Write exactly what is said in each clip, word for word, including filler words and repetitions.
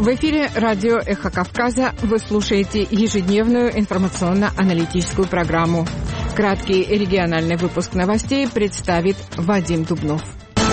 В эфире радио «Эхо Кавказа». Вы слушаете ежедневную информационно-аналитическую программу. Краткий региональный выпуск новостей представит Вадим Дубнов.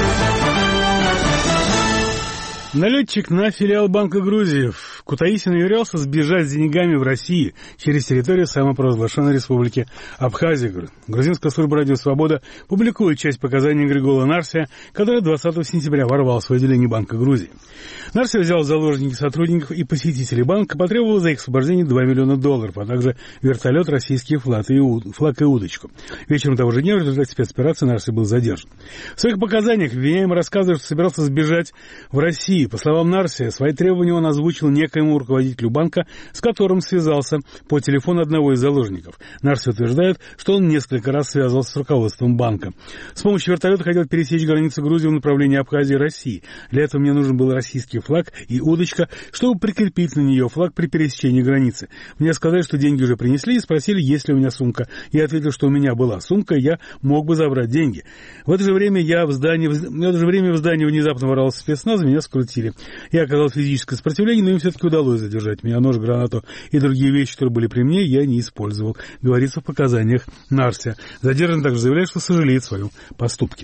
Налетчик на филиал Банка Грузии в Кутаиси намерялся сбежать с деньгами в России через территорию самопровозглашенной республики Абхазия. Грузинская служба «Радио Свобода» публикует часть показаний Григола Нарсия, который двадцатого сентября ворвался в отделение Банка Грузии. Нарсия взял в заложники сотрудников и посетителей банка, потребовал за их освобождение два миллиона долларов, а также вертолет, российский флаг и, уд... флаг и удочку. Вечером того же дня в результате спецоперации Нарсия был задержан. В своих показаниях обвиняемый рассказывает, что собирался сбежать в Россию. По словам Нарсия, свои требования он озвучил некоему руководителю банка, с которым связался по телефону одного из заложников. Нарсия утверждает, что он несколько раз связывался с руководством банка. С помощью вертолета хотел пересечь границу Грузии в направлении Абхазии и России. Для этого мне нужен был российский флаг и удочка, чтобы прикрепить на нее флаг при пересечении границы. Мне сказали, что деньги уже принесли, и спросили, есть ли у меня сумка. Я ответил, что у меня была сумка, и я мог бы забрать деньги. В это же время я в здании, в это же время в здании внезапно ворвался спецназ, меня скрутили. Я оказал физическое сопротивление, но им все-таки удалось задержать меня. Нож, гранату и другие вещи, которые были при мне, я не использовал, говорится в показаниях Нарсия. Задержанный также заявляет, что сожалеет в своем поступке.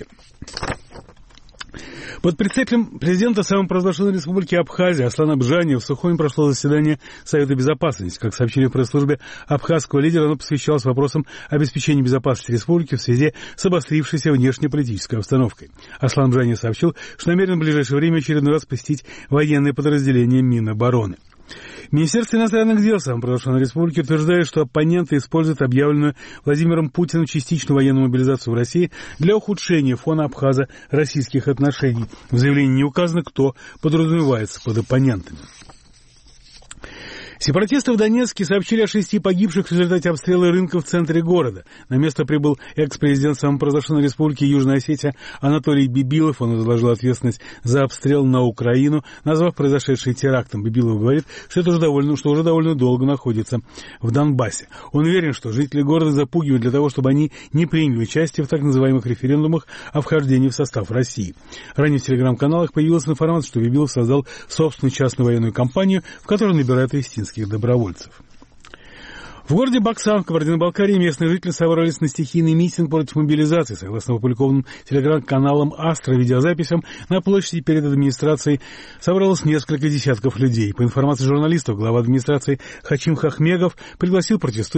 Под председателем президента самопровозглашенной республики Абхазия Аслана Бжания в Сухуми прошло заседание Совета безопасности. Как сообщили в пресс-службе абхазского лидера, оно посвящалось вопросам обеспечения безопасности республики в связи с обострившейся внешнеполитической обстановкой. Аслан Бжания сообщил, что намерен в ближайшее время очередной раз посетить военные подразделения Минобороны. Министерство иностранных дел самопровозглашенной республики утверждает, что оппоненты используют объявленную Владимиром Путиным частичную военную мобилизацию в России для ухудшения фона абхазо-российских отношений. В заявлении не указано, кто подразумевается под оппонентами. Сепаратисты в Донецке сообщили о шести погибших в результате обстрела рынка в центре города. На место прибыл экс-президент самопровозглашенной республики Южная Осетия Анатолий Бибилов. Он возложил ответственность за обстрел на Украину, назвав произошедшее терактом. Бибилов говорит, что это уже довольно, что уже довольно долго находится в Донбассе. Он уверен, что жители города запугивают для того, чтобы они не приняли участие в так называемых референдумах о вхождении в состав России. Ранее в телеграм-каналах появилась информация, что Бибилов создал собственную частную военную компанию, в которой набирает палестинских добровольцев. В городе Баксан, в Кабардино-Балкарии, местные жители собрались на стихийный митинг против мобилизации. Согласно опубликованным телеграм-каналам «Астра» видеозаписям, на площади перед администрацией собралось несколько десятков людей. По информации журналистов, глава администрации Хачим Хахмегов пригласил протестующих